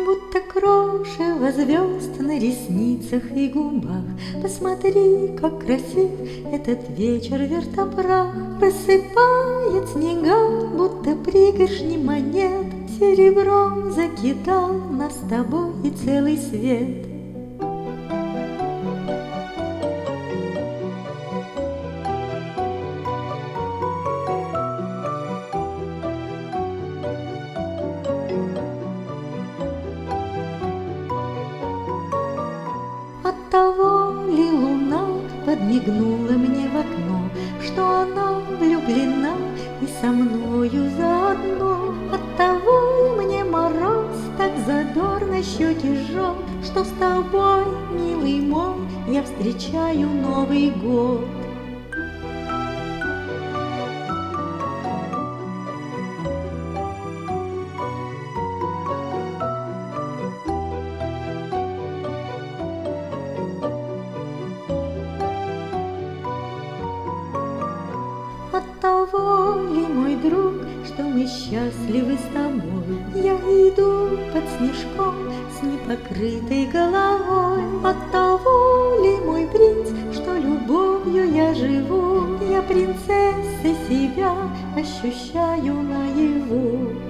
Будто крошево звезд на ресницах и губах. Посмотри, как красив этот вечер вертопрах. Рассыпает снега, будто пригоршни монет. Серебром закидал нас с тобой и целый свет. Оттого ли луна подмигнула мне в окно, что она влюблена и со мною заодно? Оттого ли мне мороз так задорно щеки жжет, что с тобой, милый мой, я встречаю Новый год? Оттого ли, мой друг, что мы счастливы с тобой? Я иду под снежком с непокрытой головой. Оттого ли, мой принц, что любовью я живу? Я принцессой себя ощущаю наяву.